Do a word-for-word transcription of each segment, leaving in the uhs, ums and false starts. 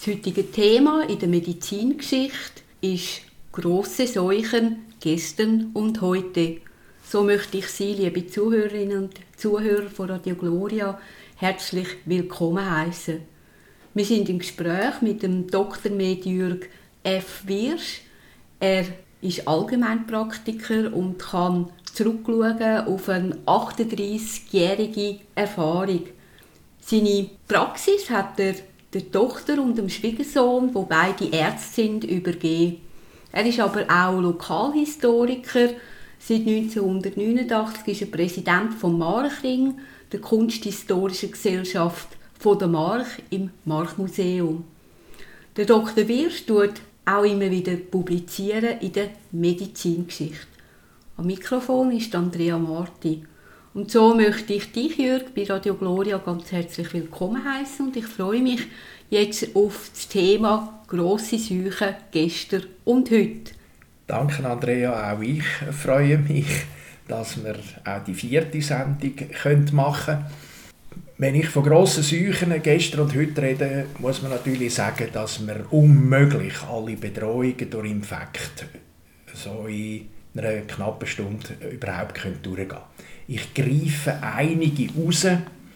Das heutige Thema in der Medizingeschichte ist grosse Seuchen gestern und heute. So möchte ich Sie, liebe Zuhörerinnen und Zuhörer von Radio Gloria, herzlich willkommen heißen. Wir sind im Gespräch mit dem Doktor Med. Jürg F. Wiersch. Er ist Allgemeinpraktiker und kann zurückschauen auf eine achtunddreissigjährige Erfahrung. Seine Praxis hat er der Tochter und dem Schwiegersohn, die beide Ärzte sind, übergeben. Er ist aber auch Lokalhistoriker. Seit neunzehnhundertneunundachtzig ist er Präsident vom Marchring, der Kunsthistorischen Gesellschaft von der March im Marchmuseum. Der Doktor Wiersch tut auch immer wieder publizieren in der Medizingeschichte. Am Mikrofon ist Andrea Marti. Und so möchte ich dich, Jürg, bei Radio Gloria ganz herzlich willkommen heißen und ich freue mich jetzt auf das Thema grosse Seuchen gestern und heute. Danke, Andrea. Auch ich freue mich, dass wir auch die vierte Sendung machen können. Wenn ich von grossen Seuchen gestern und heute rede, muss man natürlich sagen, dass wir unmöglich alle Bedrohungen durch Infekt so in einer knappen Stunde überhaupt durchgehen können. Ich greife einige raus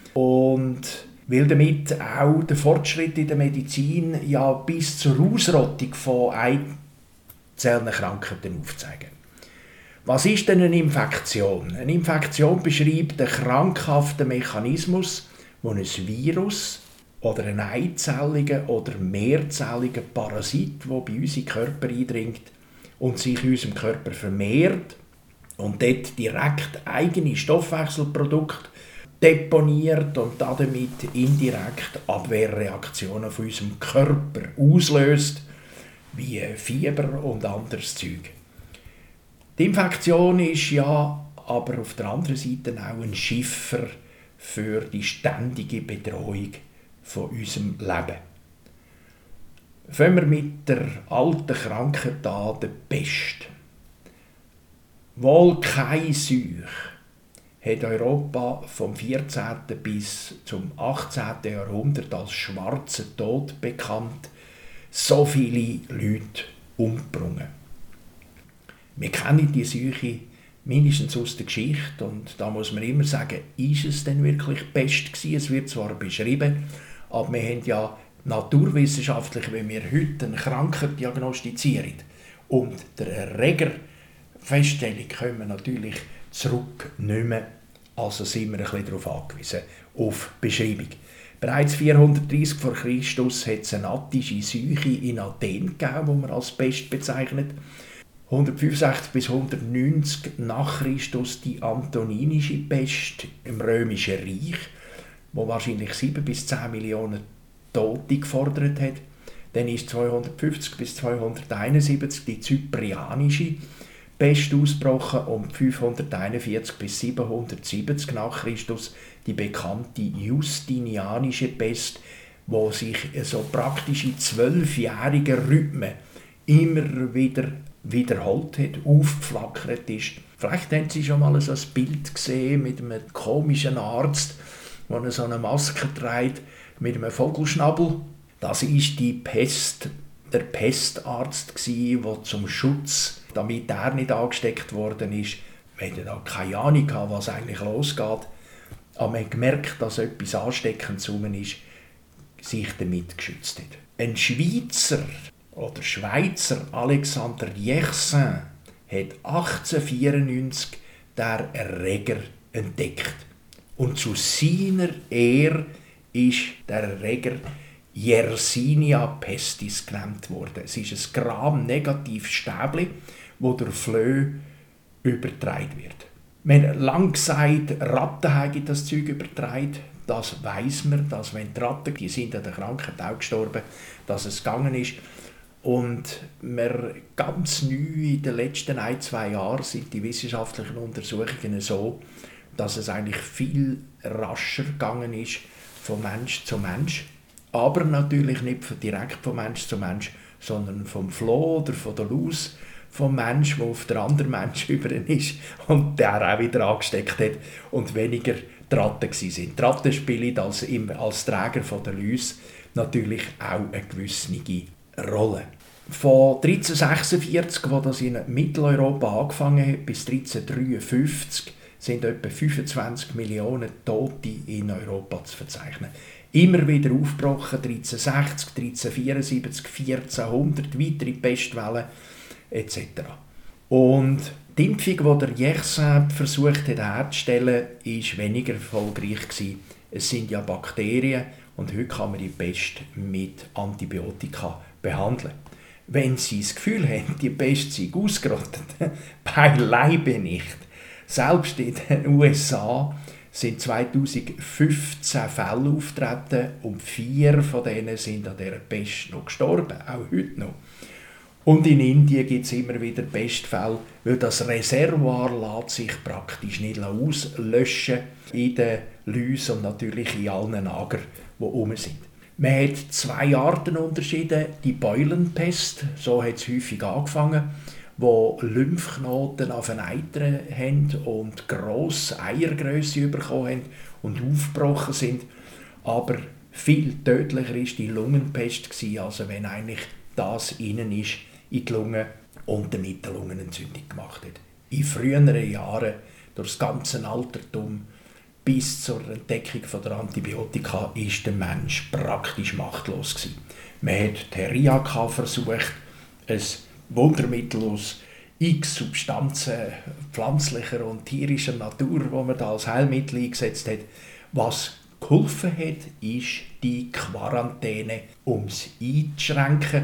und will damit auch den Fortschritt in der Medizin ja bis zur Ausrottung von einzelnen Krankheiten aufzeigen. Was ist denn eine Infektion? Eine Infektion beschreibt einen krankhaften Mechanismus, wo ein Virus oder ein einzelliger oder mehrzelliger Parasit, der bei uns in den Körper eindringt und sich in unserem Körper vermehrt und dort direkt eigene Stoffwechselprodukte deponiert und damit indirekt Abwehrreaktionen von unserem Körper auslöst, wie Fieber und anderes Zeug. Die Infektion ist ja aber auf der anderen Seite auch ein Schiffer für die ständige Bedrohung von unserem Leben. Fangen wir mit der alten Krankheit an, der Pest. Wohl keine Seuche hat Europa vom vierzehnten bis zum achtzehnten Jahrhundert als schwarzer Tod bekannt, so viele Leute umgebracht. Wir kennen die Seuche mindestens aus der Geschichte und da muss man immer sagen, ist es denn wirklich Pest gewesen? Es wird zwar beschrieben, aber wir haben ja naturwissenschaftlich, wenn wir heute eine Krankheit diagnostizieren und der Erregerfeststellung können wir natürlich zurück nicht mehr, also sind wir ein bisschen darauf angewiesen, auf Beschreibung. Bereits vierhundertdreissig vor Christus hat es eine attische Seuche in Athen gegeben, die man als Pest bezeichnet. hundertfünfundsechzig bis hundertneunzig nach Christus die antoninische Pest im Römischen Reich, wo wahrscheinlich sieben bis zehn Millionen Tote gefordert hat. Dann ist zweihundertfünfzig bis zweihunderteinundsiebzig die zyprianische Pest ausgebrochen und fünfhunderteinundvierzig bis siebenhundertsiebzig nach Christus die bekannte Justinianische Pest, wo sich so praktisch in zwölfjährigen Rhythmen immer wieder wiederholt hat, aufgeflackert ist. Vielleicht haben Sie schon mal so ein Bild gesehen mit einem komischen Arzt, der so eine Maske trägt mit einem Vogelschnabel. Das ist die Pest, der Pestarzt gsi, der zum Schutz, damit er nicht angesteckt worden ist, wenn er da keine Ahnung hatte, was eigentlich losgeht, aber man hat gemerkt, dass etwas Ansteckendes rum ist, sich damit geschützt hat. Ein Schweizer oder Schweizer Alexander Yersin hat achtzehnhundertvierundneunzig den Erreger entdeckt. Und zu seiner Ehre ist der Erreger Yersinia pestis genannt worden. Es ist ein Gram-negatives Stäbli, das durch Flöhe übertragen wird. Man hat lange gesagt, Ratten haben das Zeug übertragen. Das weiss man, dass wenn die Ratten, die sind an der Krankheit auch gestorben, dass es gegangen ist. Und wir ganz neu in den letzten ein, zwei Jahren sind die wissenschaftlichen Untersuchungen so, dass es eigentlich viel rascher gegangen ist von Mensch zu Mensch. Aber natürlich nicht direkt von Mensch zu Mensch, sondern vom Floh oder von der Laus vom Mensch, der auf den anderen Mensch über ist und der auch wieder angesteckt hat und weniger die Ratten waren. Die Ratten spielen als, als Träger von der Läuse natürlich auch eine gewisse Rolle. Von dreizehnhundertsechsundvierzig, wo das in Mitteleuropa angefangen hat, bis dreizehnhundertdreiundfünfzig sind etwa fünfundzwanzig Millionen Tote in Europa zu verzeichnen. Immer wieder aufgebrochen, dreizehnhundertsechzig, dreizehnhundertvierundsiebzig, vierzehnhundert, weitere Pestwellen et cetera. Und die Impfung, die der Yersin versucht hat herzustellen, war weniger erfolgreich gewesen. Es sind ja Bakterien und heute kann man die Pest mit Antibiotika behandeln. Wenn Sie das Gefühl haben, die Pest sei ausgerottet, beileibe nicht. Selbst in den U S A sind zweitausendfünfzehn Fälle aufgetreten und vier von denen sind an dieser Pest noch gestorben, auch heute noch. Und in Indien gibt es immer wieder Pestfälle, weil das Reservoir lässt sich praktisch nicht auslöschen in den Läusen und natürlich in allen Lagern, die herum sind. Man hat zwei Arten unterschieden. Die Beulenpest, so hat es häufig angefangen, wo Lymphknoten aveneitern haben und grosse Eiergrösse bekommen haben und aufgebrochen sind. Aber viel tödlicher war die Lungenpest, also wenn eigentlich das innen ist in die Lunge und damit eine Lungenentzündung gemacht hat. In früheren Jahren, durch das ganze Altertum bis zur Entdeckung der Antibiotika, war der Mensch praktisch machtlos gewesen. Man hat Theriaka versucht, ein Wundermittel aus x Substanzen pflanzlicher und tierischer Natur, wo man da als Heilmittel eingesetzt hat. Was geholfen hat, ist die Quarantäne, um es einzuschränken.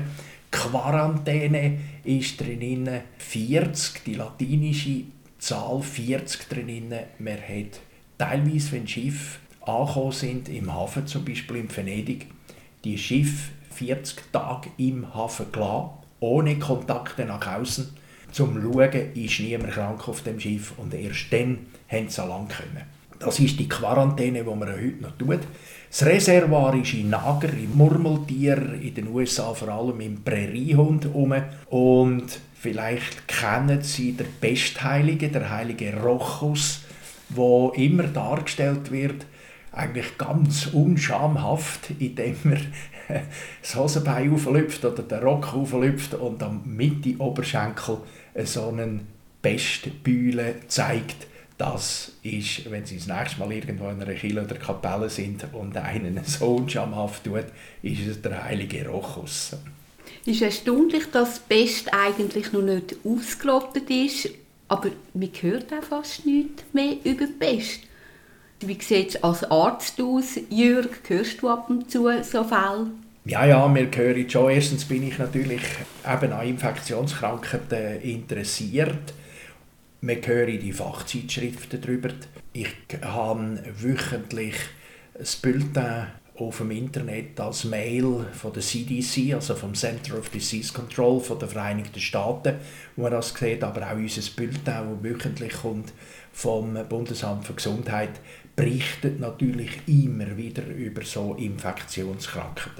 Quarantäne ist drinnen vierzig, die latinische Zahl vierzig drinnen. Man hat teilweise, wenn Schiffe angekommen sind, im Hafen, zum Beispiel in Venedig, die Schiffe vierzig Tage im Hafen gelassen, ohne Kontakte nach außen. Zum Schauen ist niemand krank auf dem Schiff und erst dann haben sie lang können. Das ist die Quarantäne, die man heute noch tut. Das Reservoir ist in Nager, im Murmeltier, in den U S A vor allem im Präriehund herum. Und vielleicht kennen Sie den Pestheilige, der heilige Rochus, der immer dargestellt wird, eigentlich ganz unschamhaft, indem er das Hosenbein auflüpft oder den Rock auflüpft und am Mitte Oberschenkel so eine Pestbeule zeigt. Das ist, wenn Sie das nächste Mal irgendwo in einer Kirche oder Kapelle sind und einen so unschamhaft tut, ist es der heilige Rochus. Es ist erstaunlich, dass die Pest eigentlich noch nicht ausgerottet ist, aber man hört auch fast nichts mehr über die Pest. Wie sieht es als Arzt aus, Jürg? Hörst du ab und zu so Fälle? Ja, ja, wir hören schon. Erstens bin ich natürlich eben an Infektionskrankheiten interessiert. Wir hören die Fachzeitschriften darüber. Ich habe wöchentlich ein Bulletin auf dem Internet als Mail von der C D C, also vom Center of Disease Control von den Vereinigten Staaten, wo man das sieht, aber auch unser Bulletin, das wöchentlich kommt vom Bundesamt für Gesundheit, berichtet natürlich immer wieder über so Infektionskrankheiten.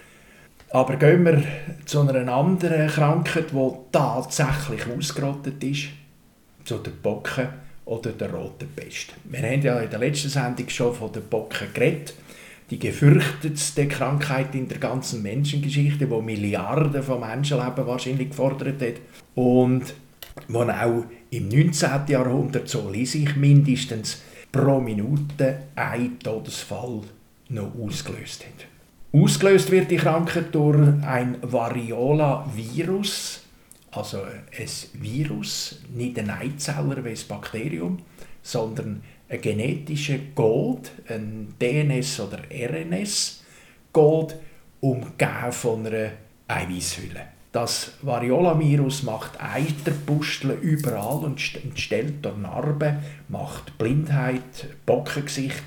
Aber gehen wir zu einer anderen Krankheit, die tatsächlich ausgerottet ist, zu der Pocken oder der roten Pest. Wir haben ja in der letzten Sendung schon von der Pocken geredet, die gefürchtetste Krankheit in der ganzen Menschengeschichte, die Milliarden von Menschenleben wahrscheinlich gefordert hat und die auch im neunzehnten Jahrhundert, so lese ich mindestens, pro Minute ein Todesfall noch ausgelöst hat. Ausgelöst wird die Krankheit durch ein Variola-Virus, also ein Virus, nicht ein Eizeller wie ein Bakterium, sondern ein genetischer Code, ein D N S oder R N S-Code, umgeben von einer Eiweißhülle. Das Variola-Virus macht Eiterpusteln überall und stellt dort Narben, macht Blindheit, Pockengesicht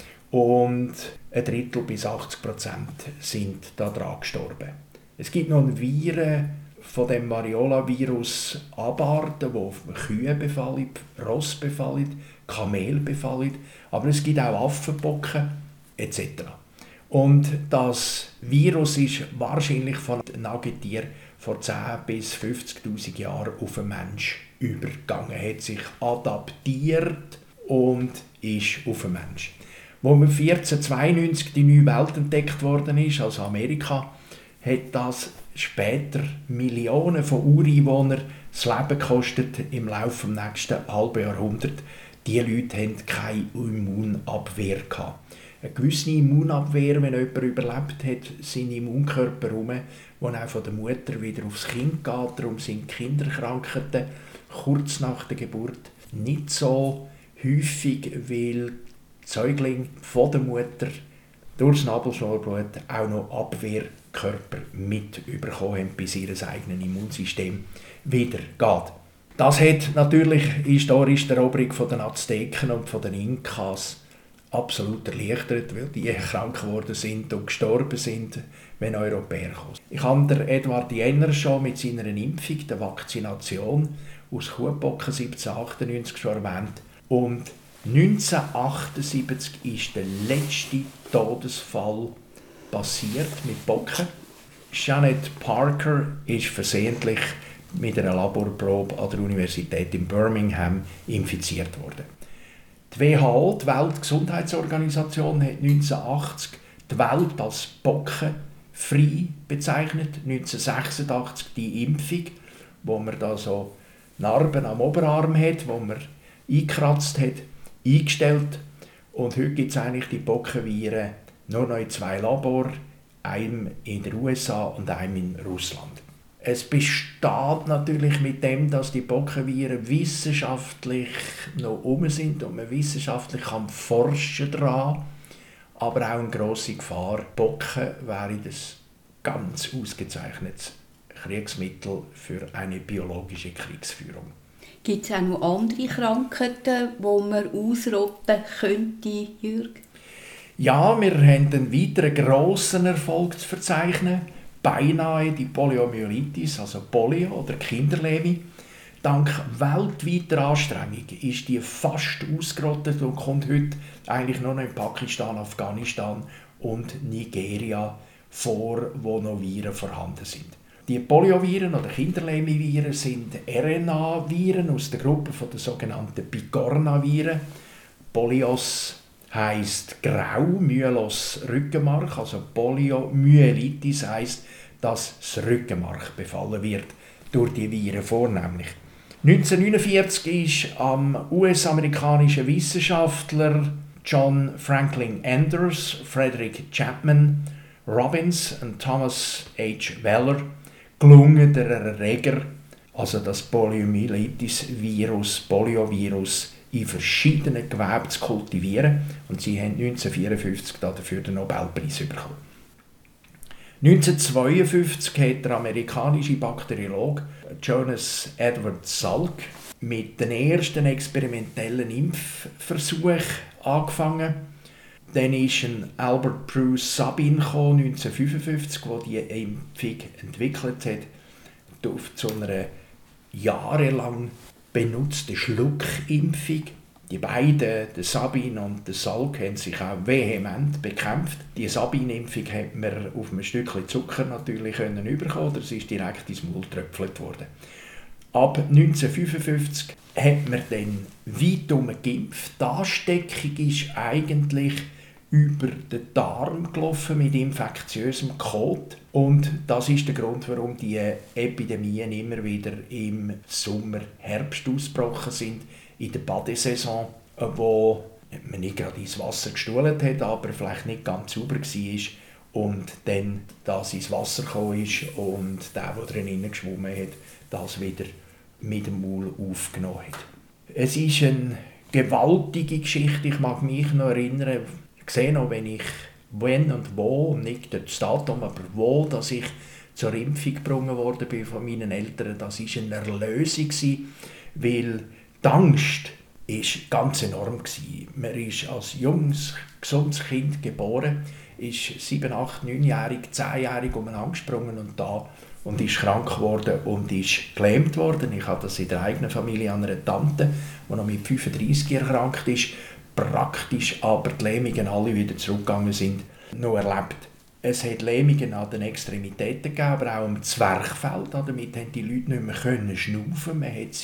und ein Drittel bis achtzig Prozent sind daran gestorben. Es gibt noch Viren von dem Variola-Virus Abarten, die Kühe befallen, Ross befallen, Kamel befallen, aber es gibt auch Affenpocken et cetera. Und das Virus ist wahrscheinlich von Nagetier vor zehn bis fünfzigtausend Jahren auf einen Mensch übergegangen, hat sich adaptiert und ist auf einen Mensch. Als vierzehnhundertzweiundneunzig die neue Welt entdeckt worden ist, also Amerika, hat das später Millionen von Ureinwohnern das Leben gekostet im Laufe des nächsten halben Jahrhunderts. Die Leute hatten keine Immunabwehr gehabt. Eine gewisse Immunabwehr, wenn jemand überlebt hat, sind Immunkörper herum, die auch von der Mutter wieder aufs Kind geht. Darum sind Kinderkrankheiten kurz nach der Geburt nicht so häufig, weil Säuglinge von der Mutter durch das Nabelschnurblut auch noch Abwehrkörper mit bekommen haben, bis ihr eigenes Immunsystem wieder geht. Das hat natürlich historisch die Eroberung von den Azteken und von den Inkas absolut erleichtert, weil die krank geworden sind und gestorben sind, wenn Europäer kamen. Ich habe den Edward Jenner schon mit seiner Impfung, der Vakzination aus Kuhpocken siebzehnhundertachtundneunzig schon erwähnt. Und neunzehnhundertachtundsiebzig ist der letzte Todesfall passiert mit Pocken. Janet Parker ist versehentlich mit einer Laborprobe an der Universität in Birmingham infiziert worden. Die W H O, die Weltgesundheitsorganisation, hat neunzehnhundertachtzig die Welt als pockenfrei bezeichnet. neunzehnhundertsechsundachtzig die Impfung, wo man da so Narben am Oberarm hat, wo man eingekratzt hat, eingestellt. Und heute gibt es eigentlich die Pockenviren nur noch in zwei Labors, einem in den U S A und einem in Russland. Es besteht natürlich mit dem, dass die Pockenviren wissenschaftlich noch um sind und man wissenschaftlich kann forschen daran, aber auch eine grosse Gefahr. Pocken wäre ein ganz ausgezeichnetes Kriegsmittel für eine biologische Kriegsführung. Gibt es auch noch andere Krankheiten, die man ausrotten könnte, Jürg? Ja, wir haben einen weiteren grossen Erfolg zu verzeichnen. Beinahe die Poliomyelitis, also Polio oder Kinderlähmung. Dank weltweiter Anstrengung ist die fast ausgerottet und kommt heute eigentlich nur noch in Pakistan, Afghanistan und Nigeria vor, wo noch Viren vorhanden sind. Die Polioviren oder Kinderlähmviren sind R N A-Viren aus der Gruppe der sogenannten Picornaviren. Polios heisst grau, Myelos Rückenmark, also Poliomyelitis heisst, dass das Rückenmark befallen wird durch die Viren vornehmlich. neunzehnhundertneunundvierzig ist am U S-amerikanischen Wissenschaftler John Franklin Anders, Frederick Chapman Robbins und Thomas H. Weller gelungen, der Erreger, also das Poliomyelitis-Virus, Poliovirus, in verschiedenen Geweben zu kultivieren. Und sie haben neunzehnhundertvierundfünfzig dafür den Nobelpreis bekommen. neunzehnhundertzweiundfünfzig hat der amerikanische Bakteriologe Jonas Edward Salk mit den ersten experimentellen Impfversuchen angefangen. Dann ist ein Albert Bruce Sabin neunzehnhundertfünfundfünfzig, der die Impfung entwickelt hat, auf zu einer jahrelang benutzte Schluckimpfung. Die beiden, der Sabin und der Salk, haben sich auch vehement bekämpft. Die Sabin-Impfung hat man auf ein Stückchen Zucker natürlich können bekommen, das ist direkt ins Maul getröpfelt worden. Ab neunzehnhundertfünfundfünfzig hat man dann weit geimpft. Die Ansteckung ist eigentlich über den Darm gelaufen mit infektiösem Kot. Und das ist der Grund, warum die Epidemien immer wieder im Sommer, Herbst ausgebrochen sind, in der Badesaison, wo man nicht gerade ins Wasser gestuhlt hat, aber vielleicht nicht ganz sauber war und dann das ins Wasser gekommen ist und der, der drinnen geschwommen hat, das wieder mit dem Maul aufgenommen hat. Es ist eine gewaltige Geschichte. Ich mag mich noch erinnern, ich sehe noch, wenn ich wenn und wo, nicht das Datum, aber wo, dass ich zur Impfung gebracht worden bin von meinen Eltern, das war eine Erlösung, weil die Angst war ganz enorm. Man ist als junges, gesundes Kind geboren, ist sieben, acht, neunjährig, zehnjährig umeinander gesprungen und da und ist krank geworden und ist gelähmt worden. Ich hatte das in der eigenen Familie an einer Tante, die noch mit fünfunddreissig erkrankt ist, praktisch aber die Lähmungen alle wieder zurückgegangen sind, noch erlebt. Es hat Lähmungen an den Extremitäten gegeben, aber auch am Zwerchfell. Damit konnten die Leute nicht mehr schnaufen. Man hat sie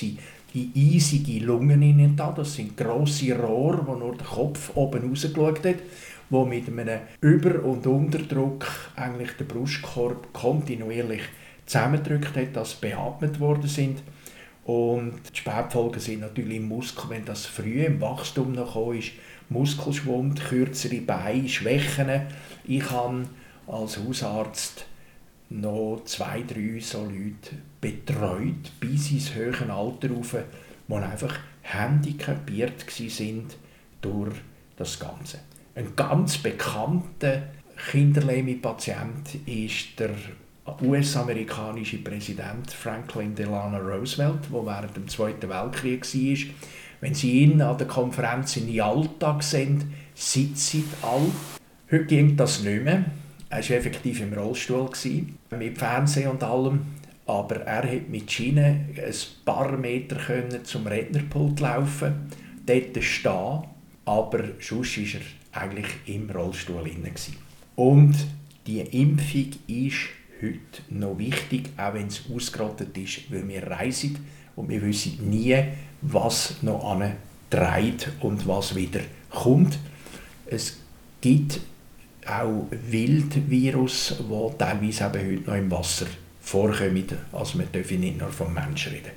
in eisige Lungen hinein. Das sind grosse Rohre, wo nur der Kopf oben rausgeschaut hat, wo mit einem Über- und Unterdruck eigentlich den Brustkorb kontinuierlich zusammengedrückt hat, dass beatmet worden sind. Und die Spätfolgen sind natürlich im Muskel, wenn das früh im Wachstum noch gekommen ist, Muskelschwund, kürzere Beine, Schwächen. Ich habe als Hausarzt noch zwei, drei so Leute betreut, bis ins höhere Alter rauf, die einfach handicapiert waren durch das Ganze. Ein ganz bekannter Kinderlähmungspatient ist der U S-amerikanische Präsident Franklin Delano Roosevelt, der während dem Zweiten Weltkrieg war. Wenn Sie ihn an der Konferenz in Yalta sehen, sitzen alle. Heute ging das nicht mehr. Er war effektiv im Rollstuhl, mit Fernsehen und allem. Aber er konnte mit Schiene ein paar Meter zum Rednerpult laufen, dort stehen. Aber sonst war er eigentlich im Rollstuhl drin. Und die Impfung ist heute noch wichtig, auch wenn es ausgerottet ist, weil wir reisen und wir wissen nie, was noch antreibt und was wieder kommt. Es gibt auch Wildvirus, die teilweise eben heute noch im Wasser vorkommen. Also wir dürfen nicht nur vom Menschen reden.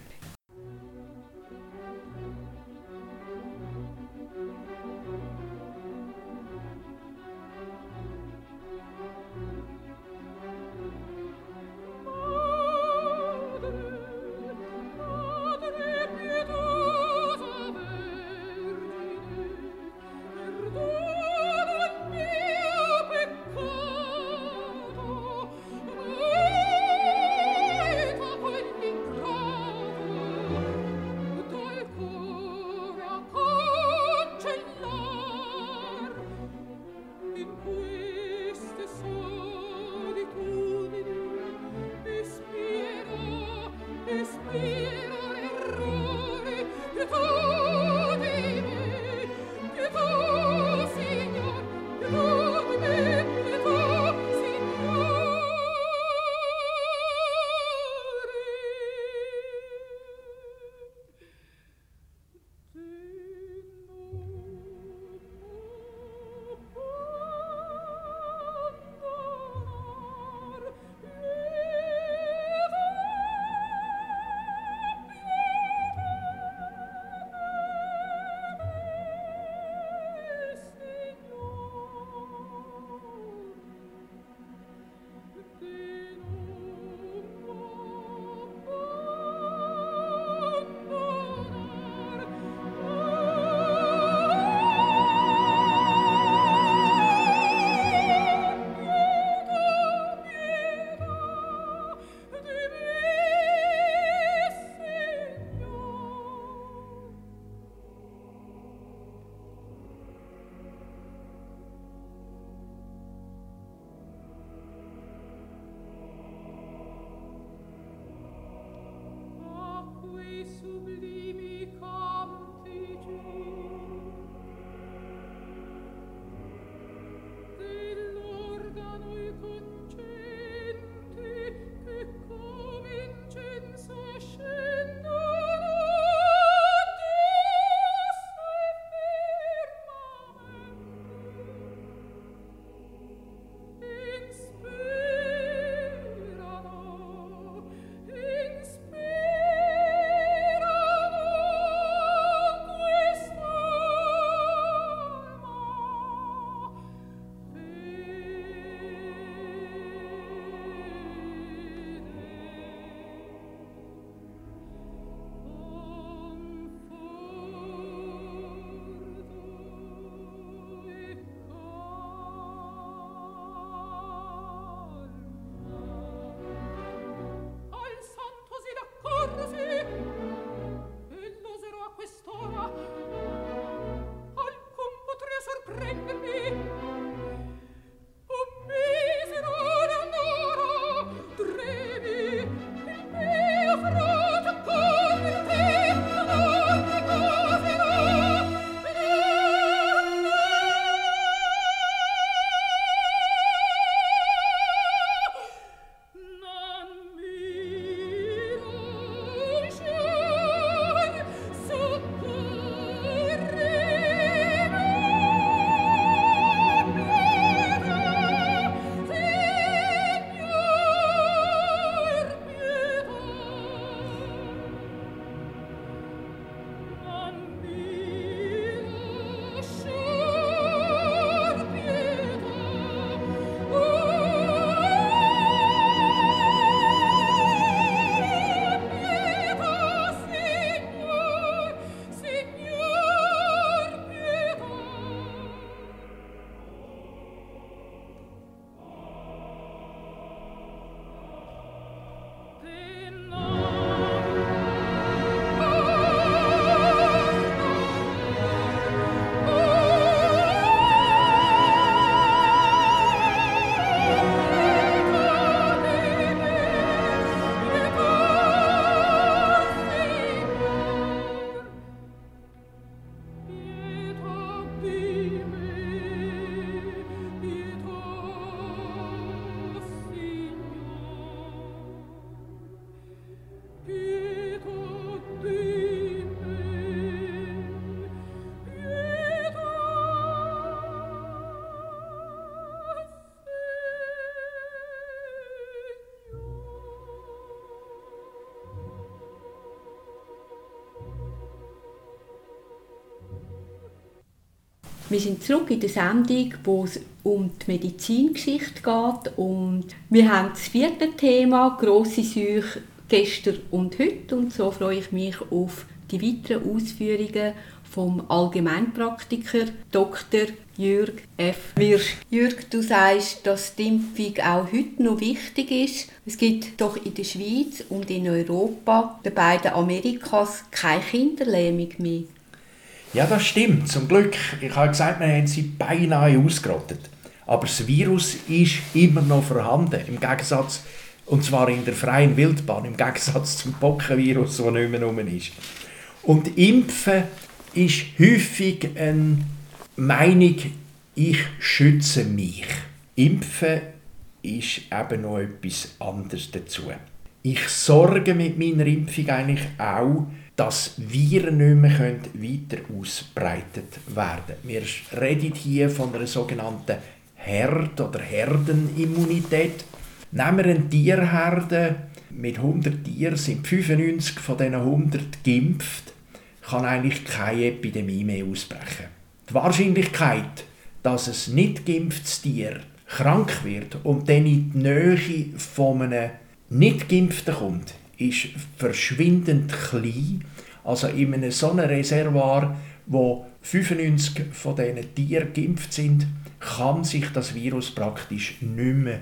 Wir sind zurück in der Sendung, wo es um die Medizingeschichte geht. Und wir haben das vierte Thema, grosse Seuche gestern und heute. Und so freue ich mich auf die weiteren Ausführungen vom Allgemeinpraktiker Doktor Jürg F. Wirsch. Jürg, du sagst, dass die Impfung auch heute noch wichtig ist. Es gibt doch in der Schweiz und in Europa, den beiden Amerikas, keine Kinderlähmung mehr. Ja, das stimmt, zum Glück. Ich habe gesagt, wir haben sie beinahe ausgerottet. Aber das Virus ist immer noch vorhanden, im Gegensatz, und zwar in der freien Wildbahn, im Gegensatz zum Pockenvirus, das nicht mehr rum ist. Und Impfen ist häufig eine Meinung, ich schütze mich. Impfen ist eben noch etwas anderes dazu. Ich sorge mit meiner Impfung eigentlich auch, dass Viren nicht mehr weiter ausbreitet werden können. Wir reden hier von einer sogenannten Herd- oder Herdenimmunität. Nehmen wir eine Tierherde, mit hundert Tieren sind fünfundneunzig von diesen hundert geimpft, kann eigentlich keine Epidemie mehr ausbrechen. Die Wahrscheinlichkeit, dass ein nicht geimpftes Tier krank wird und dann in die Nähe von einem nicht geimpften kommt, ist verschwindend klein. Also in einem so einem Reservoir, wo fünfundneunzig von diesen Tieren geimpft sind, kann sich das Virus praktisch nicht mehr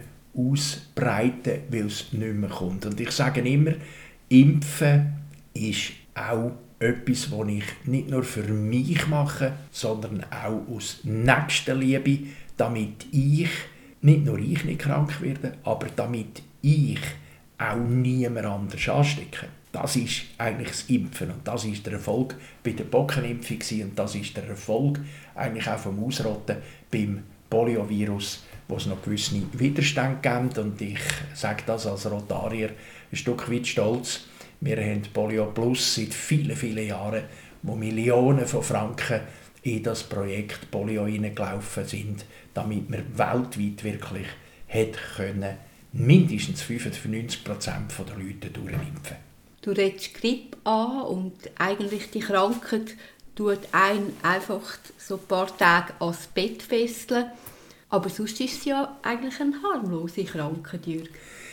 ausbreiten, weil es nicht mehr kommt. Und ich sage immer, Impfen ist auch etwas, was ich nicht nur für mich mache, sondern auch aus Nächstenliebe, damit ich, nicht nur ich nicht krank werde, aber damit ich auch niemand anders anstecken. Das ist eigentlich das Impfen und das ist der Erfolg bei der Pockenimpfung und das ist der Erfolg eigentlich auch vom Ausrotten beim Poliovirus, wo es noch gewisse Widerstände gibt. Und ich sage das als Rotarier ein Stück weit stolz. Wir haben Polio Plus seit vielen, vielen Jahren, wo Millionen von Franken in das Projekt Polio hineingelaufen sind, damit wir weltweit wirklich hätte können, mindestens fünfundneunzig Prozent der Leute durchimpfen. Du redest Grippe an und eigentlich die Krankheit tut einen einfach so ein paar Tage ans Bett fesseln. Aber sonst ist es ja eigentlich eine harmlose Krankheit, Jürg.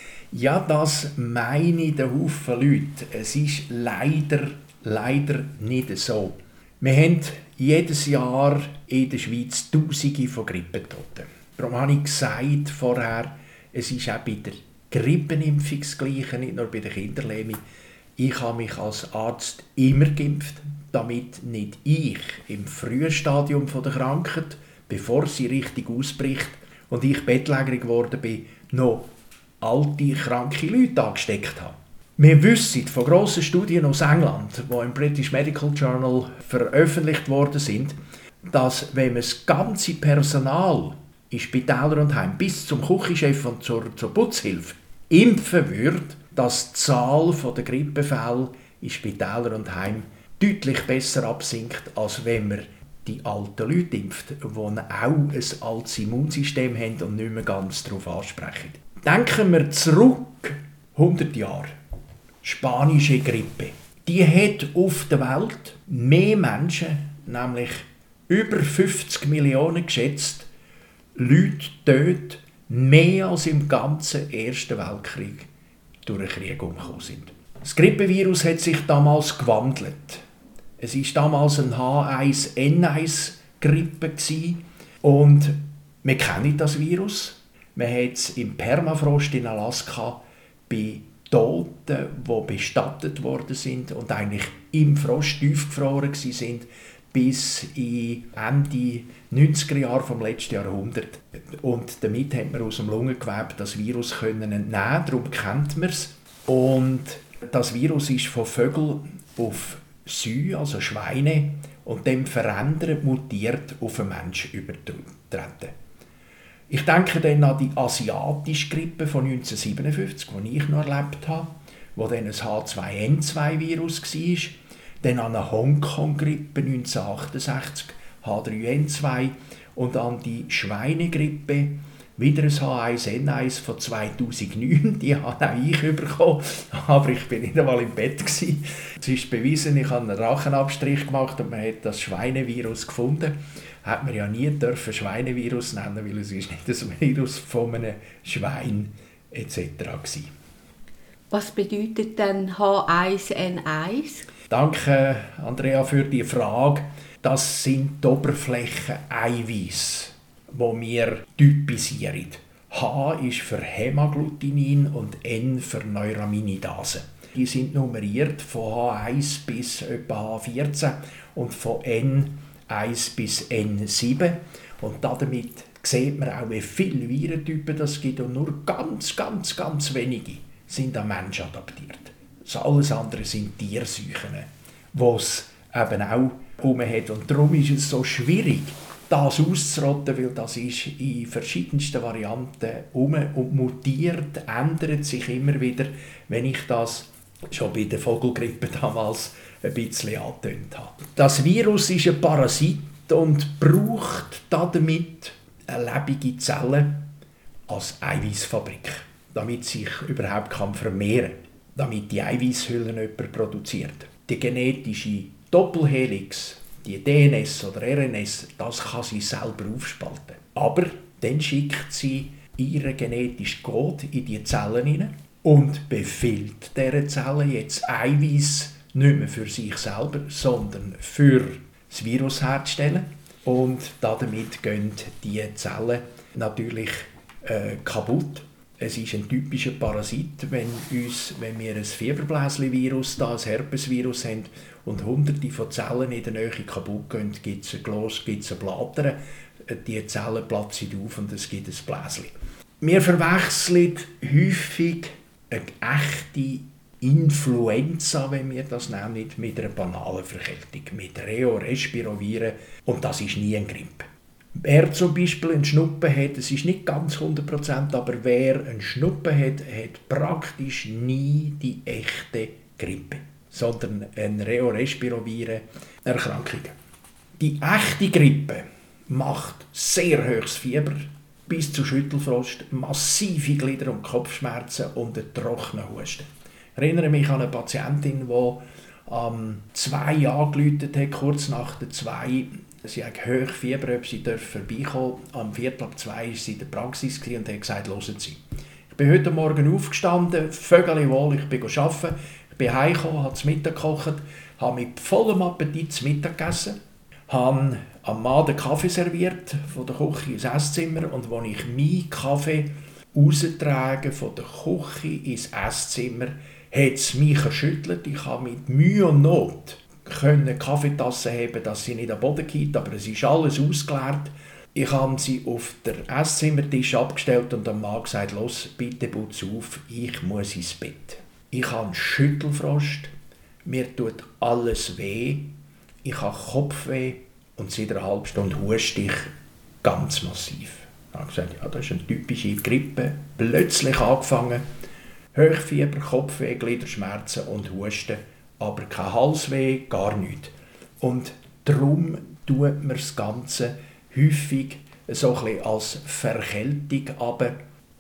Ja, das meinen der Haufen Leute. Es ist leider, leider nicht so. Wir haben jedes Jahr in der Schweiz Tausende von Grippetoten. Darum habe ich gesagt vorher, es ist auch bei der Grippenimpfung das Gleiche, nicht nur bei der Kinderlähmung. Ich habe mich als Arzt immer geimpft, damit nicht ich im frühen Stadium der Krankheit, bevor sie richtig ausbricht und ich bettlägerig geworden bin, noch alte, kranke Leute angesteckt habe. Wir wissen von grossen Studien aus England, die im British Medical Journal veröffentlicht worden sind, dass wenn man das ganze Personal in Spitälern und Heimen bis zum Küchenchef und zur, zur Putzhilfe impfen würde, dass die Zahl der Grippefälle in Spitälern und Heimen deutlich besser absinkt, als wenn man die alten Leute impft, die auch ein altes Immunsystem haben und nicht mehr ganz darauf ansprechen. Denken wir zurück, hundert Jahre. Spanische Grippe. Die hat auf der Welt mehr Menschen, nämlich über fünfzig Millionen geschätzt, Leute tot, mehr als im ganzen Ersten Weltkrieg durch den Krieg umgekommen sind. Das Grippevirus hat sich damals gewandelt. Es war damals ein H eins N eins Grippe und wir kennen das Virus. Man hat es im Permafrost in Alaska bei Toten, die bestattet worden sind und eigentlich im Frost tiefgefroren waren, bis in Ende neunziger Jahre vom letzten Jahrhundert. Und damit hat man aus dem Lungengewebe das Virus entnehmen, darum kennt man es. Und das Virus ist von Vögeln auf Säue, also Schweine, und dem verändert, mutiert auf einen Menschen übertreten. Ich denke dann an die asiatische Grippe von neunzehnhundertsiebenundfünfzig, die ich noch erlebt habe, wo dann ein H zwei N zwei Virus war. Dann an eine Hongkong-Grippe neunzehnhundertachtundsechzig, H drei N zwei. Und an die Schweinegrippe Wieder ein H eins N eins von zweitausendneun, die habe auch ich bekommen, aber ich war nicht einmal im Bett. Es ist bewiesen, ich habe einen Rachenabstrich gemacht und man hat das Schweinevirus gefunden. Hat man ja nie dürfen Schweinevirus nennen, weil es ist nicht das Virus von einem Schwein et cetera war. Was bedeutet denn H eins N eins? Danke, Andrea, für die Frage. Das sind die Oberflächen-Eiweiß, die wir typisieren. H ist für Hämagglutinin und N für Neuraminidase. Die sind nummeriert von H eins bis etwa H vierzehn und von N eins bis N sieben. Und damit sieht man auch, wie viele Virentypen es gibt und nur ganz, ganz, ganz wenige sind an Menschen adaptiert. Das alles andere sind Tierseuchen, die es eben auch herum hat. Und darum ist es so schwierig, das auszurotten, weil das ist in verschiedensten Varianten herum und mutiert, ändert sich immer wieder, wenn ich das schon bei der Vogelgrippe damals ein bisschen angetönt habe. Das Virus ist ein Parasit und braucht damit eine lebendige Zelle als Eiweißfabrik, damit sich überhaupt kann vermehren kann, damit die Eiweißhüllen jemand produziert. Die genetische Doppelhelix, die D N S oder R N S, das kann sie selber aufspalten. Aber dann schickt sie ihren genetischen Code in die Zellen hinein und befiehlt dieser Zelle jetzt Eiweiß nicht mehr für sich selber, sondern für das Virus herzustellen. Und damit gehen die Zellen natürlich äh, kaputt. Es ist ein typischer Parasit, wenn, uns, wenn wir ein Fieberbläschen-Virus, ein Herpesvirus haben und hunderte von Zellen in der Nähe kaputt gehen, gibt es ein Gloss, gibt es ein Blattern, die Zellen platzen auf und es gibt ein Bläschen. Wir verwechseln häufig eine echte Influenza, wenn wir das nennen, mit einer banalen Verkältung, mit Reorespiroviren, und das ist nie ein Grippe. Wer zum Beispiel einen Schnuppen hat, es ist nicht ganz hundert Prozent, aber wer einen Schnuppen hat, hat praktisch nie die echte Grippe, sondern eine Reorespiroviren-Erkrankung. Die echte Grippe macht sehr hohes Fieber, bis zu Schüttelfrost, massive Glieder- und Kopfschmerzen und einen trockenen Husten. Ich erinnere mich an eine Patientin, die am zwei angerufen hat, kurz nach der zwei. Sie hatte hohes Fieber, ob sie vorbeikommen dürfen. Am Viertel ab zwei war sie in der Praxis und hat gesagt, hören Sie. Ich bin heute Morgen aufgestanden, vögeli wohl, ich bin arbeiten. Ich bin heimgekommen, habe zu Mittag gekocht, habe mit vollem Appetit zu Mittag gegessen, habe am Mann den Kaffee serviert, von der Küche ins Esszimmer, und als ich meinen Kaffee raustrage von der Küche ins Esszimmer, hat es mich erschüttelt. Ich habe mit Mühe und Not können Kaffeetasse heben, dass sie nicht am Boden geht, aber es ist alles ausgeleert. Ich habe sie auf den Esszimmertisch abgestellt und dem Mann gesagt, los, bitte putz auf, ich muss ins Bett. Ich habe einen Schüttelfrost, mir tut alles weh, ich habe Kopfweh und seit einer halben Stunde huste ich ganz massiv. Ich habe gesagt, ja, das ist eine typische Grippe, plötzlich angefangen, Hochfieber, Kopfweh, Gliederschmerzen und Husten, aber kein Halsweh, gar nichts. Und darum tut man das Ganze häufig so ein bisschen als Verkältung runter.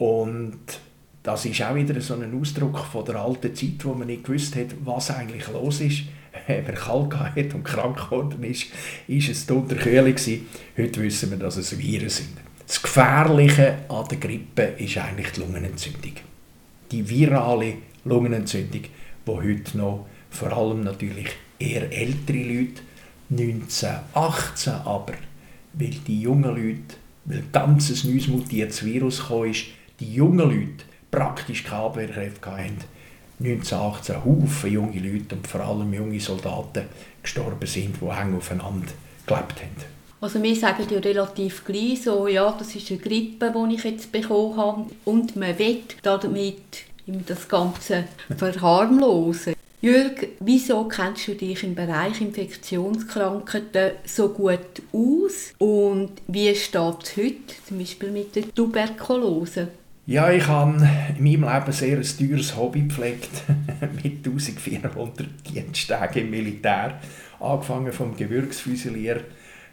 Und das ist auch wieder so ein Ausdruck von der alten Zeit, wo man nicht gewusst hat, was eigentlich los ist. Wenn man kalt hatte und krank geworden ist, ist es die Unterkühlung gewesen. Heute wissen wir, dass es Viren sind. Das Gefährliche an der Grippe ist eigentlich die Lungenentzündung. Die virale Lungenentzündung, die heute noch vor allem natürlich eher ältere Leute, neunzehnhundertachtzehn aber, weil die jungen Leute, weil ein ganz neues mutiertes Virus gekommen ist, die jungen Leute praktisch keine Abwehrkräfte hatten, neunzehnhundertachtzehn Haufen junge Leute und vor allem junge Soldaten gestorben sind, die eng aufeinander gelebt haben. Also wir sagen ja relativ gleich so, ja, das ist eine Grippe, die ich jetzt bekommen habe, und man will damit das Ganze verharmlosen. Jürg, wieso kennst du dich im Bereich Infektionskrankheiten so gut aus und wie steht es heute, zum Beispiel mit der Tuberkulose? Ja, ich habe in meinem Leben sehr ein teures Hobby gepflegt, mit eintausendvierhundert Diensttagen im Militär, angefangen vom Gebirgsfüsilier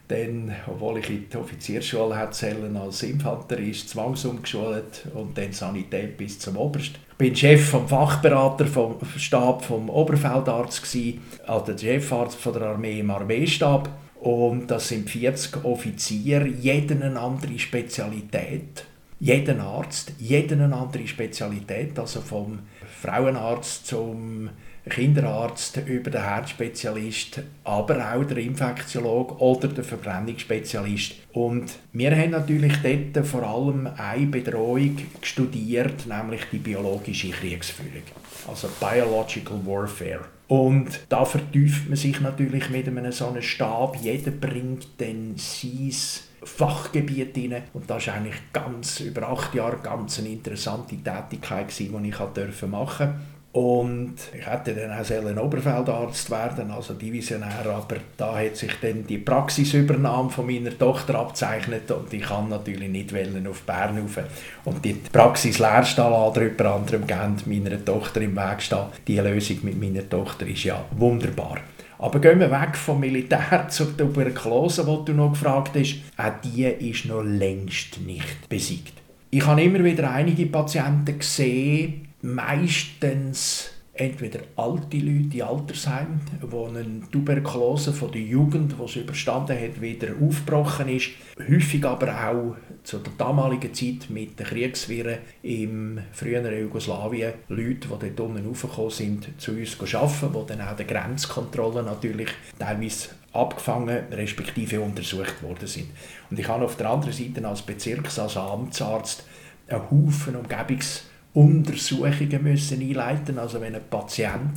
Dann, obwohl ich in die Offiziersschule hätte als Infanterist, zwangsumgeschult und dann Sanität bis zum Oberst. Ich bin Chef vom Fachberater vom Stab vom Oberfeldarzt gsi, also der Chefarzt von der Armee im Armeestab. Und das sind vierzig Offiziere, jeder eine andere Spezialität. Jeden Arzt, jeder eine andere Spezialität, also vom Frauenarzt zum Kinderarzt über den Herzspezialist, aber auch der Infektiologe oder der Verbrennungsspezialist. Und wir haben natürlich dort vor allem eine Bedrohung studiert, nämlich die biologische Kriegsführung, also Biological Warfare. Und da vertieft man sich natürlich mit einem so einem Stab. Jeder bringt dann sein Fachgebiet rein. Und das war eigentlich ganz, über acht Jahre ganz eine interessante Tätigkeit, die ich machen durfte. Und ich hätte dann auch ein Oberfeldarzt werden, also Divisionär, aber da hat sich dann die Praxisübernahme von meiner Tochter abgezeichnet und ich kann natürlich nicht auf Bern rauf und die Praxis leer stehen lassen, jemand anderem geben, meiner Tochter im Weg stehen. Die Lösung mit meiner Tochter ist ja wunderbar. Aber gehen wir weg vom Militär zur Tuberkulose, die du noch gefragt hast. Auch die ist noch längst nicht besiegt. Ich habe immer wieder einige Patienten gesehen, meistens entweder alte Leute in Altersheimen, wo eine Tuberkulose von der Jugend, die sie überstanden hat, wieder aufgebrochen ist. Häufig aber auch zu der damaligen Zeit mit den Kriegswirren im früheren Jugoslawien Leute, die dort unten raufgekommen sind, zu uns arbeiten, die dann auch die Grenzkontrollen natürlich teilweise abgefangen respektive untersucht worden sind. Und ich habe auf der anderen Seite als Bezirks-, als Amtsarzt einen Haufen Umgebungs- Untersuchungen müssen einleiten. Also wenn ein Patient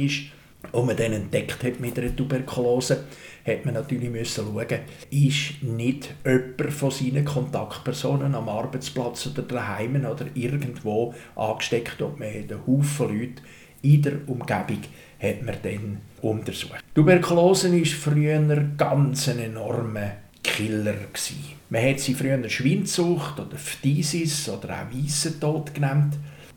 war und man den entdeckt hat mit einer Tuberkulose, hat man natürlich müssen schauen, ist nicht jemand von seinen Kontaktpersonen am Arbeitsplatz oder daheim oder irgendwo angesteckt, und man hat einen Haufen Leute in der Umgebung hat man dann untersucht. Tuberkulose war früher ganz ein enormer Killer gsi. Man hat sie früher Schwindsucht oder Phthisis oder auch Weissentod genannt.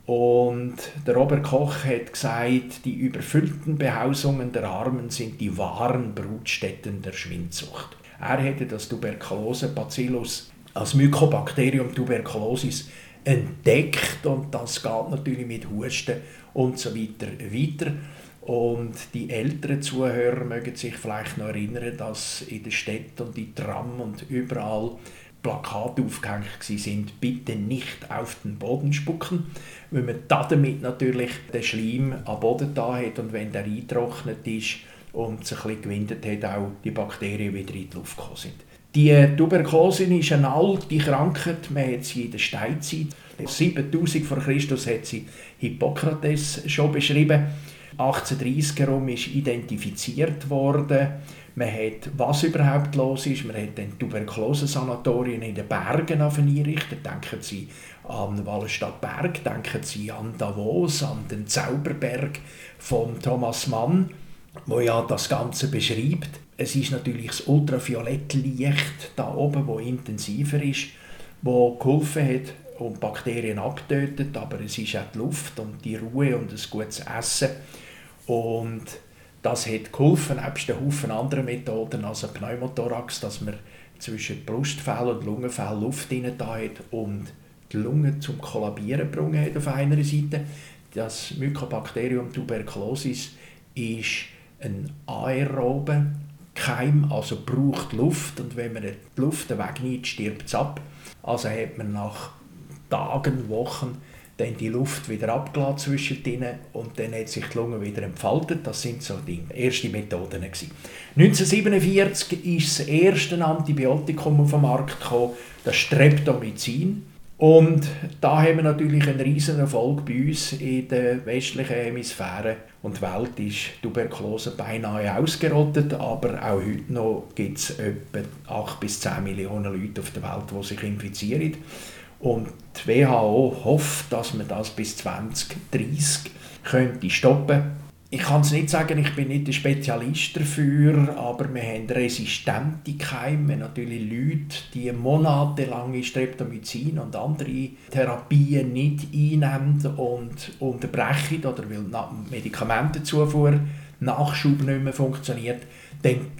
Und der Robert Koch hat gesagt, die überfüllten Behausungen der Armen sind die wahren Brutstätten der Schwindsucht. Er hätte das Tuberkulose-Bacillus als Mycobacterium tuberculosis entdeckt und das geht natürlich mit Husten und so weiter weiter. Und die älteren Zuhörer mögen sich vielleicht noch erinnern, dass in den Städten und in Tram und überall Plakate aufgehängt sind, bitte nicht auf den Boden spucken, weil man damit natürlich den Schleim am Boden da hat und wenn der eingetrocknet ist und sich ein bisschen gewindet hat, auch die Bakterien wieder in die Luft gekommen sind. Die Tuberkulose ist eine alte Krankheit, man hat sie in der Steinzeit, siebentausend vor Christus hat sie Hippokrates schon beschrieben. achtzehnhundertdreissig herum ist identifiziert worden. Man hat, was überhaupt los ist. Man hat dann Tuberkulosesanatorien in den Bergen einrichtet. Denken Sie an Wallenstadt-Berg, denken Sie an Davos, an den Zauberberg von Thomas Mann, wo ja das Ganze beschreibt. Es ist natürlich das Ultraviolettlicht da oben, wo intensiver ist, wo geholfen hat und Bakterien abtötet, aber es ist auch die Luft und die Ruhe und das gutes Essen. Und das hat geholfen, nebst den Haufen anderen Methoden, also Pneumothorax, dass man zwischen Brustfell und Lungenfell Luft drin da hat und die Lunge zum Kollabieren gebracht hat auf einer Seite. Das Mycobacterium tuberculosis ist ein aerober Keim, also braucht Luft, und wenn man die Luft wegnimmt, stirbt es ab. Also hat man nach Tagen, Wochen dann die Luft wieder abgelassen zwischen denen und dann hat sich die Lunge wieder entfaltet. Das sind so die ersten Methoden gewesen. neunzehnhundertsiebenundvierzig ist das erste Antibiotikum auf den Markt gekommen, das Streptomycin. Und da haben wir natürlich einen riesen Erfolg bei uns in der westlichen Hemisphäre. Und die Welt ist Tuberkulose beinahe ausgerottet, aber auch heute noch gibt es etwa acht bis zehn Millionen Leute auf der Welt, die sich infizieren. Und die W H O hofft, dass man das bis zwanzig dreißig könnte stoppen. Ich kann es nicht sagen, ich bin nicht ein Spezialist dafür, aber wir haben resistente Keime, natürlich Leute, die monatelange Streptomycin und andere Therapien nicht einnehmen und unterbrechen oder weil die Medikamentenzufuhr Nachschub nicht mehr funktioniert, dann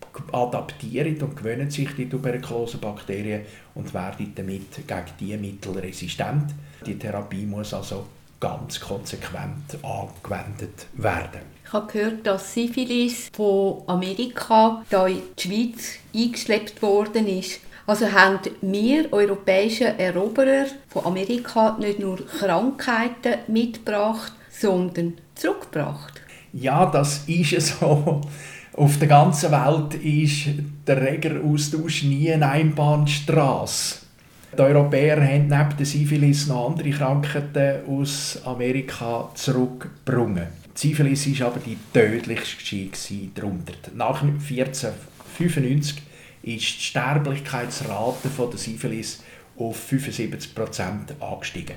adaptieren und gewöhnen sich die Tuberkulosebakterien und werden damit gegen diese Mittel resistent. Die Therapie muss also ganz konsequent angewendet werden. Ich habe gehört, dass Syphilis von Amerika hier in die Schweiz eingeschleppt worden ist. Also haben wir europäischen Eroberer von Amerika nicht nur Krankheiten mitgebracht, sondern zurückgebracht. Ja, das ist so. Auf der ganzen Welt ist der Regeraustausch nie eine Einbahnstrasse. Die Europäer haben neben der Syphilis noch andere Krankheiten aus Amerika zurückgebracht. Die Syphilis war aber die tödlichste darunter. Nach vierzehnhundertfünfundneunzig ist die Sterblichkeitsrate der Syphilis auf fünfundsiebzig Prozent angestiegen.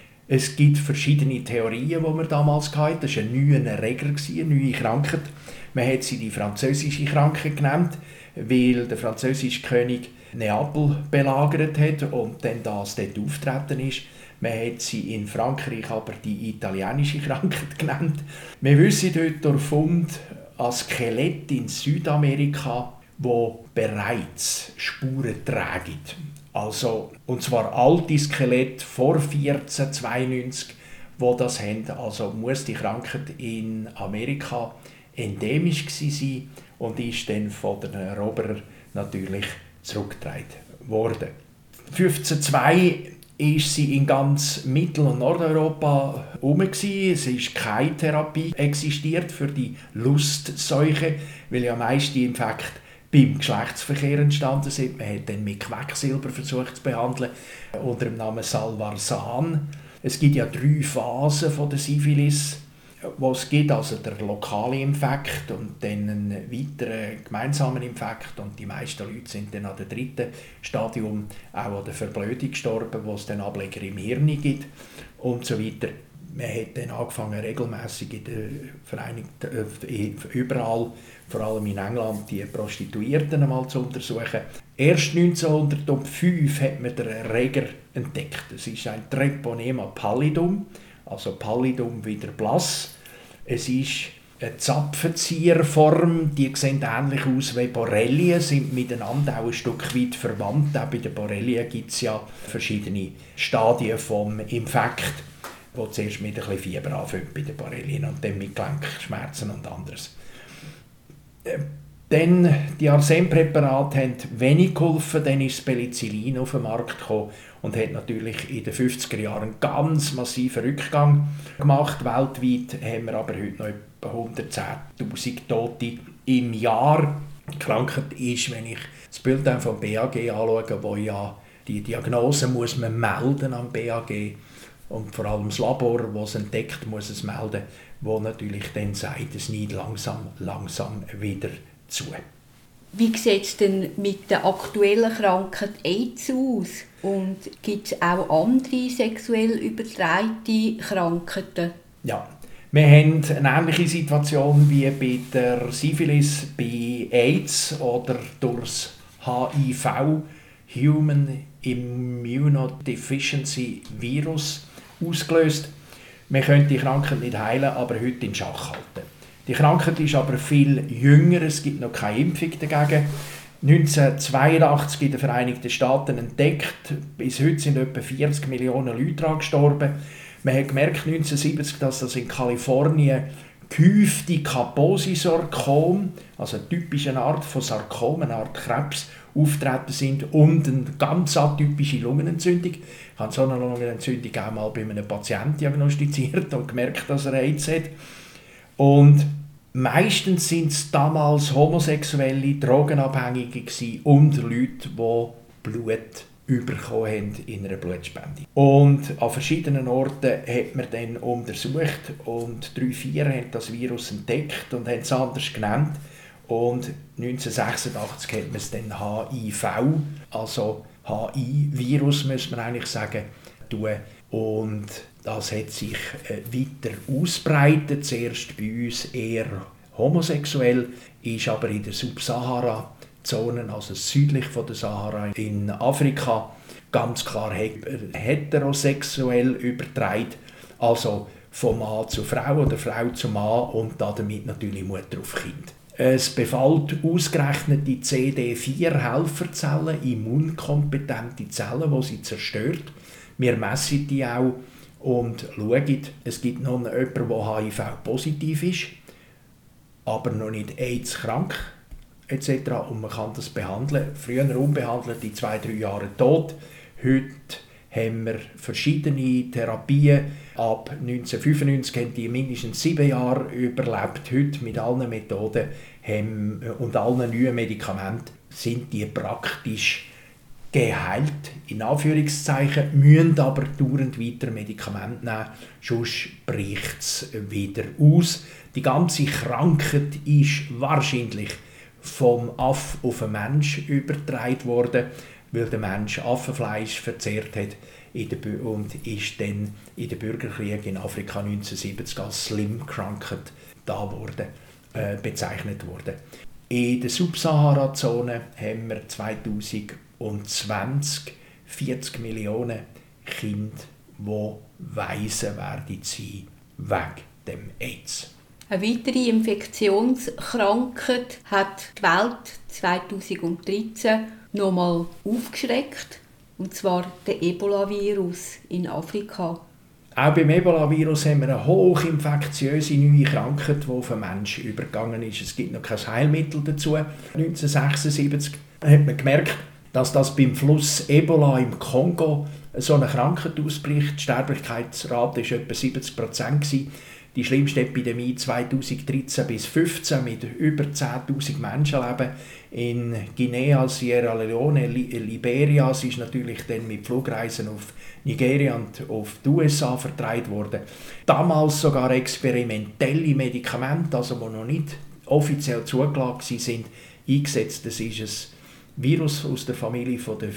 Es gibt verschiedene Theorien, die wir damals hatten. Das war ein neuer Erreger, eine neue Krankheit. Man hat sie die französische Krankheit genannt, weil der französische König Neapel belagert hat und dann das dort auftreten ist. Man hat sie in Frankreich aber die italienische Krankheit genannt. Wir wissen dort durch Fund an Skelett in Südamerika, wo bereits Spuren tragen. Also, und zwar alte Skelette vor vierzehnhundertzweiundneunzig, wo das haben. Also muss die Krankheit in Amerika endemisch gewesen sein und ist dann von den Eroberern natürlich zurückgetragen worden. fünfzehnhundertzwei ist sie in ganz Mittel- und Nordeuropa herum. Es ist keine Therapie existiert für die Lustseuche, weil ja meist die Infekte beim Geschlechtsverkehr entstanden sind. Man hat dann mit Quecksilber versucht zu behandeln, unter dem Namen Salvarsan. Es gibt ja drei Phasen von der Syphilis, wo es gibt, also der lokale Infekt und dann einen weiteren gemeinsamen Infekt und die meisten Leute sind dann an dem dritten Stadium auch an der Verblödung gestorben, wo es dann Ableger im Hirn gibt und so weiter. Man hat dann angefangen, regelmässig in der Vereinigten, äh, überall, vor allem in England, die Prostituierten einmal zu untersuchen. Erst neunzehnhundertfünf hat man den Erreger entdeckt. Es ist ein Treponema pallidum, also Pallidum wieder blass. Es ist eine Zapfenzieherform, die sehen ähnlich aus wie Borrelien, sind miteinander auch ein Stück weit verwandt. Auch bei den Borrelien gibt es ja verschiedene Stadien vom Infekt, wo zuerst mit ein bisschen Fieber anfängt bei den Borrelien und dann mit Gelenkschmerzen und anderes. Dann die Arsenpräparate haben wenig geholfen, dann ist das Penicillin auf den Markt gekommen und hat natürlich in den fünfziger Jahren einen ganz massiven Rückgang gemacht. Weltweit haben wir aber heute noch etwa hundertzehntausend Tote im Jahr. Die Krankheit ist, wenn ich das Bild vom B A G anschaue, wo ja die Diagnose muss man melden am B A G und vor allem das Labor, das es entdeckt, muss es melden, wo natürlich dann sagt, es nimmt langsam, langsam wieder zu. Wie sieht es denn mit der aktuellen Krankheit AIDS aus? Und gibt es auch andere sexuell übertragene Krankheiten? Ja, wir haben eine ähnliche Situation wie bei der Syphilis, bei AIDS oder durch das H I V, Human Immunodeficiency Virus, ausgelöst. Wir können die Krankheit nicht heilen, aber heute in Schach halten. Die Krankheit ist aber viel jünger, es gibt noch keine Impfung dagegen. neunzehnhundertzweiundachtzig in den Vereinigten Staaten entdeckt, bis heute sind etwa vierzig Millionen Leute daran gestorben. Man hat gemerkt neunzehnhundertsiebzig, dass das in Kalifornien gehäufte Kaposi-Sarkom, also eine typische Art von Sarkom, eine Art Krebs, auftreten sind und eine ganz atypische Lungenentzündung. Ich habe so eine Lungenentzündung auch mal bei einem Patienten diagnostiziert und gemerkt, dass er AIDS hat. Und meistens sind es damals Homosexuelle, Drogenabhängige und Leute, die Blut bekommen haben in einer Blutspende. Und an verschiedenen Orten hat man dann untersucht und drei, vier haben das Virus entdeckt und haben es anders genannt. Und neunzehnhundertsechsundachtzig hat man es dann H I V, also H I-Virus, müsste man eigentlich sagen, tun. Und das hat sich weiter ausbreitet, zuerst bei uns eher homosexuell, ist aber in der Subsahara-Zone, also südlich von der Sahara in Afrika, ganz klar heterosexuell übertragen, also von Mann zu Frau oder Frau zu Mann und damit natürlich Mutter auf Kind. Es befällt ausgerechnet die C D vier Helferzellen, immunkompetente Zellen, die sie zerstört. Wir messen die auch und schauen, es gibt noch jemanden, der H I V-positiv ist, aber noch nicht AIDS-krank et cetera. Und man kann das behandeln. Früher unbehandelt, in zwei, drei Jahren tot. Heute haben wir verschiedene Therapien. Ab neunzehnhundertfünfundneunzig haben die mindestens sieben Jahre überlebt. Heute mit allen Methoden haben, und allen neuen Medikamenten sind die praktisch geheilt, in Anführungszeichen, müssen aber dauernd weiter Medikamente nehmen, sonst bricht es wieder aus. Die ganze Krankheit ist wahrscheinlich vom Aff auf den Mensch übertragen worden, weil der Mensch Affenfleisch verzehrt hat und ist dann in den Bürgerkrieg in Afrika neunzehnhundertsiebzig als Slim-Krankheit da wurde, äh, bezeichnet worden. In der Subsahara-Zone haben wir zweitausendzwanzig vierzig Millionen Kinder, die Waisen werden sein wegen dem AIDS. Eine weitere Infektionskrankheit hat die Welt zweitausenddreizehn nochmal aufgeschreckt, und zwar der Ebola-Virus in Afrika. Auch beim Ebola-Virus haben wir eine hochinfektiöse neue Krankheit, die auf den Menschen übergegangen ist. Es gibt noch kein Heilmittel dazu. neunzehnhundertsechsundsiebzig hat man gemerkt, dass das beim Fluss Ebola im Kongo so eine Krankheit ausbricht. Die Sterblichkeitsrate war etwa siebzig Prozent. Die schlimmste Epidemie zweitausenddreizehn bis zweitausendfünfzehn mit über zehntausend Menschenleben in Guinea, Sierra Leone, Liberia. Es ist natürlich dann mit Flugreisen auf Nigeria und auf die U S A verteilt worden. Damals sogar experimentelle Medikamente, also die noch nicht offiziell zugelassen sind, eingesetzt. Das ist ein Virus aus der Familie der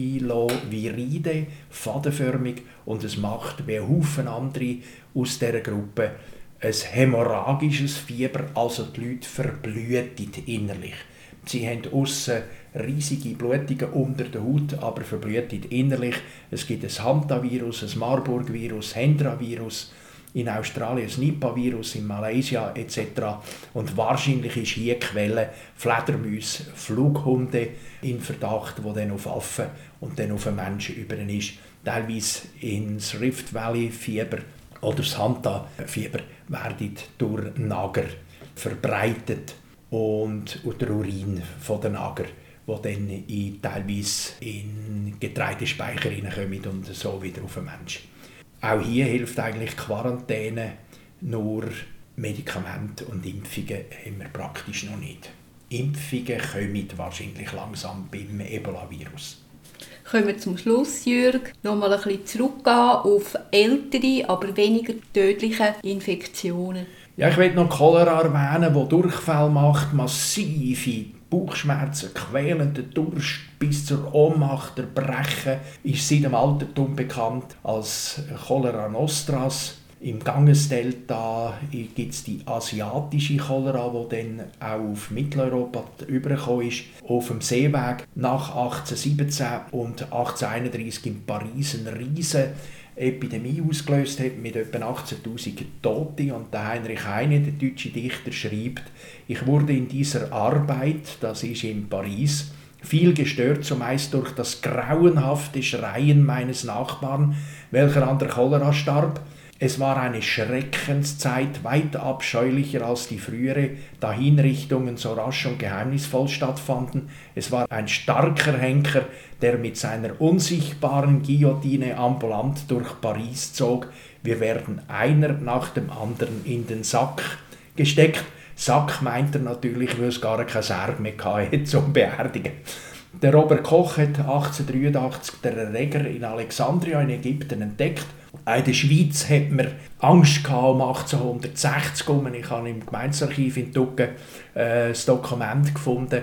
Filoviridae, fadenförmig, und es macht wie ein Haufen andere aus dieser Gruppe ein hämorrhagisches Fieber, also die Leute verblüten innerlich. Sie haben aussen riesige Blutungen unter der Haut, aber verblüten innerlich. Es gibt ein Hantavirus, ein Marburg-Virus, Hendra-Virus, in Australien ein Nipah-Virus, in Malaysia et cetera. Und wahrscheinlich ist hier die Quelle Fledermäuse, Flughunde in Verdacht, die dann auf Affen und dann auf einen Menschen über ist. Teilweise ins Rift Valley-Fieber oder das Hanta-Fieber werden durch Nager verbreitet und, und der Urin von den Nager, die dann in, teilweise in Getreidespeicher hineinkommen und so wieder auf den Menschen. Auch hier hilft eigentlich Quarantäne, nur Medikamente und Impfungen haben wir praktisch noch nicht. Impfungen kommen wahrscheinlich langsam beim Ebola-Virus. Kommen wir zum Schluss, Jürg, nochmal ein bisschen zurückgehen auf ältere, aber weniger tödliche Infektionen. Ja, ich will noch Cholera erwähnen, die Durchfall macht, massive Bauchschmerzen, quälenden Durst bis zur Ohnmacht, Erbrechen, ist seit dem Altertum bekannt als Cholera Nostras. Im Gangesdelta gibt es die asiatische Cholera, die dann auch auf Mitteleuropa übergekommen ist. Auf dem Seeweg nach achtzehnhundertsiebzehn und achtzehnhunderteinunddreißig in Paris eine riesige Epidemie ausgelöst hat mit etwa achtzehntausend Toten. Und der Heinrich Heine, der deutsche Dichter, schreibt: Ich wurde in dieser Arbeit, das ist in Paris, viel gestört, zumeist durch das grauenhafte Schreien meines Nachbarn, welcher an der Cholera starb. Es war eine Schreckenszeit, weit abscheulicher als die frühere, da Hinrichtungen so rasch und geheimnisvoll stattfanden. Es war ein starker Henker, der mit seiner unsichtbaren Guillotine ambulant durch Paris zog. Wir werden einer nach dem anderen in den Sack gesteckt. Sack meint er natürlich, weil es gar kein Sarg mehr hatte zum Beerdigen. Der Robert Koch hat achtzehnhundertdreiundachtzig den Erreger in Alexandria in Ägypten entdeckt. Auch in der Schweiz hat man Angst gehabt um achtzehnhundertsechzig. Ich habe im Gemeindearchiv in Tucken äh, ein Dokument gefunden,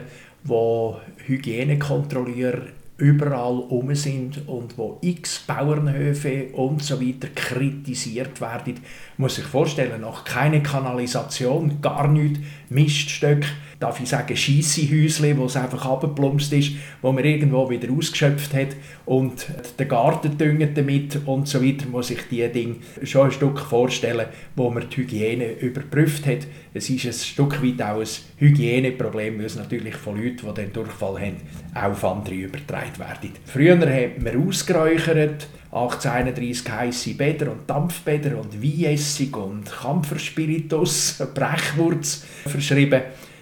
wo Hygienekontrolleur überall rum sind und wo x Bauernhöfe und so weiter kritisiert werden. Man muss sich vorstellen, noch keine Kanalisation, gar nichts, Miststöcke, darf ich sagen, Scheissehäuschen, wo es einfach runtergeplumpst ist, wo man irgendwo wieder ausgeschöpft hat und den Garten düngt damit und so weiter, muss ich diese Dinge schon ein Stück vorstellen, wo man die Hygiene überprüft hat. Es ist ein Stück weit auch ein Hygieneproblem, weil es natürlich von Leuten, die den Durchfall haben, auch auf andere übertragen werden. Früher hat man ausgeräuchert, achtzehnhunderteinunddreissig heisse Bäder und Dampfbäder und Weinessig und Kampferspiritus, Brechwurz verschrieben,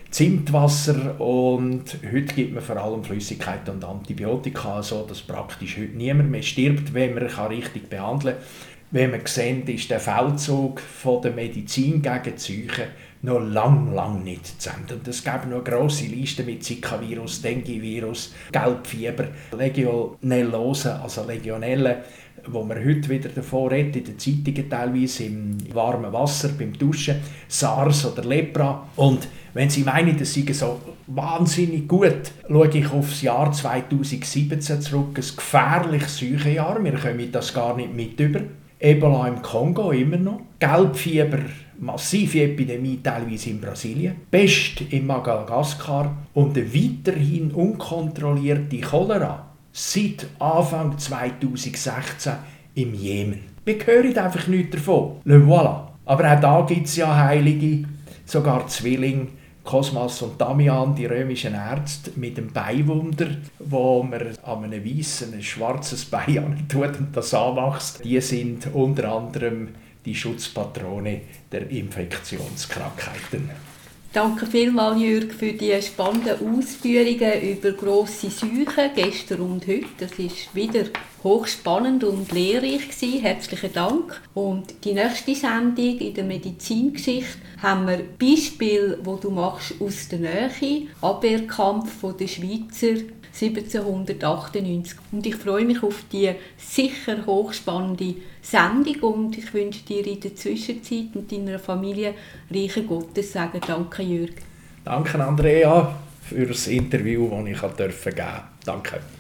Zimtwasser, und heute gibt man vor allem Flüssigkeiten und Antibiotika, so dass praktisch heute niemand mehr stirbt, wenn man richtig behandeln kann. Wenn man sieht, ist der Feldzug von der Medizin gegen die Seuchen noch lang, lang nicht zu Ende. Und es gibt noch grosse Listen mit Zika-Virus, Dengue-Virus, Gelbfieber, Legionellose, also Legionellen, wo man heute wieder davon redet, in den Zeitungen teilweise im warmen Wasser, beim Duschen, SARS oder Lepra. Und wenn Sie meinen, das sei so wahnsinnig gut, schaue ich auf das Jahr zweitausendsiebzehn zurück, ein gefährliches Seuchenjahr, wir kommen das gar nicht mit über. Ebola im Kongo immer noch, Gelbfieber, massive Epidemie teilweise in Brasilien, Pest in Madagaskar und eine weiterhin unkontrollierte Cholera seit Anfang zweitausendsechzehn im Jemen. Wir hören einfach nichts davon. Le voilà. Aber auch da gibt es ja Heilige, sogar Zwillinge, Cosmas und Damian, die römischen Ärzte, mit dem Beiwunder, wo man an einem weißen, ein schwarzes Bein tut und das anwächst. Die sind unter anderem die Schutzpatrone der Infektionskrankheiten. Danke vielmals, Jürg, für die spannenden Ausführungen über grosse Seuchen gestern und heute. Das war wieder hochspannend und lehrreich gewesen. Herzlichen Dank. Und die nächste Sendung in der Medizingeschichte haben wir Beispiele, die du machst aus der Nähe, Abwehrkampf der Schweizer siebzehnhundertachtundneunzig. Und ich freue mich auf die sicher hochspannende Sendung und ich wünsche dir in der Zwischenzeit und deiner Familie reichen Gottes Segen. Danke, Jürg. Danke, Andrea, für das Interview, das ich geben durfte. Danke.